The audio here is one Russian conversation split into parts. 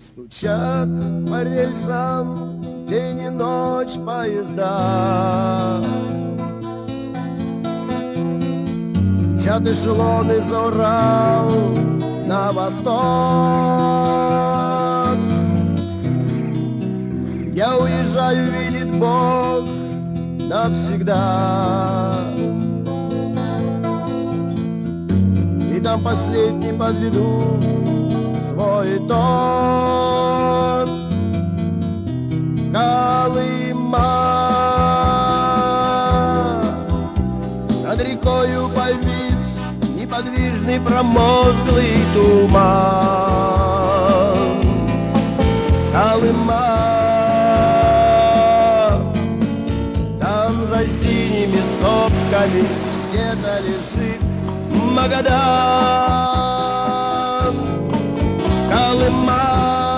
Стучат по рельсам день и ночь поезда, мчат эшелоны за Урал на восток. Я уезжаю, видит Бог, навсегда. И там последний подведу свой тон. Колыма над рекою повис неподвижный промозглый туман. Колыма, там за синими сопками где-то лежит Магадан. Колыма,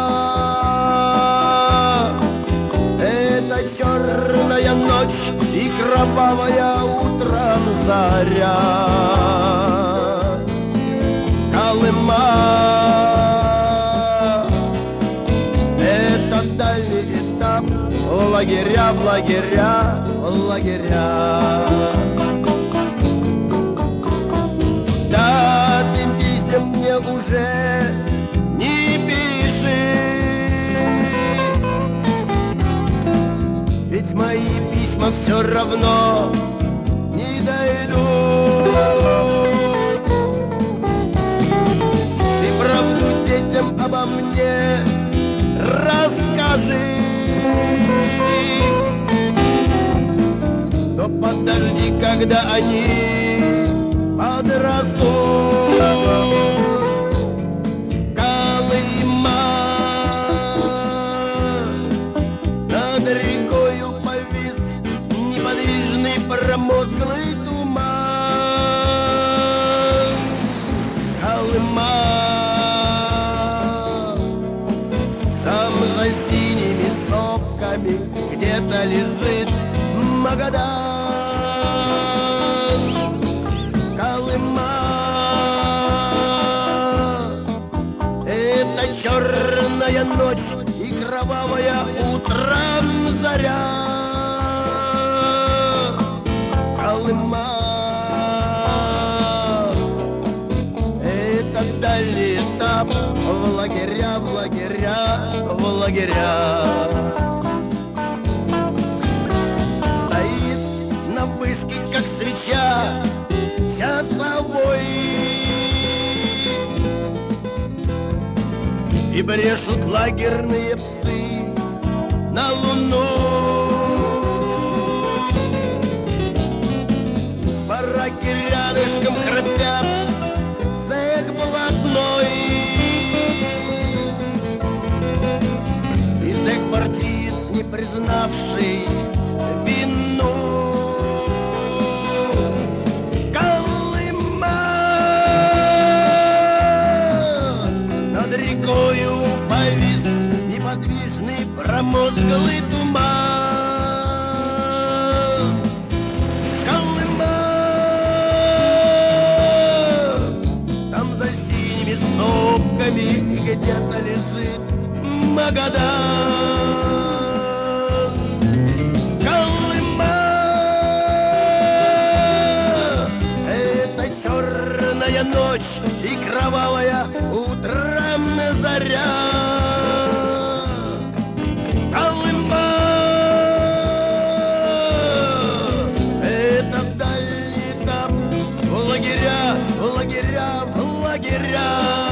это черная ночь и кровавая утром заря. Колыма, это дальний этап, лагеря, в лагеря, в лагеря. Да, ты писем мне уже не пиши, ведь мои письма все равно не дойдут. Ты правду детям обо мне расскажи, но подожди, когда они подрастут. Колыма, над рекою повис неподвижный промозглый туман. Колыма, там за синими сопками где-то лежит Магадан. Колыма, это черная ночь и кровавая утром заря. Колыма, это дальний этап, в лагеря, в лагеря, в лагеря. Стоит на вышке, как свеча, часовой, и брешут лагерные псы на луну. Бараки рядышком храпят, цех блатной, и цех партиец, не признавший вину. Рекою повис неподвижный промозглый туман. Колыма, там за синими сопками где-то лежит Магадан. Колыма, это черная ночь и кровавая утром заря. Колыма, это дальний этап, в лагеря, в лагеря, в лагеря.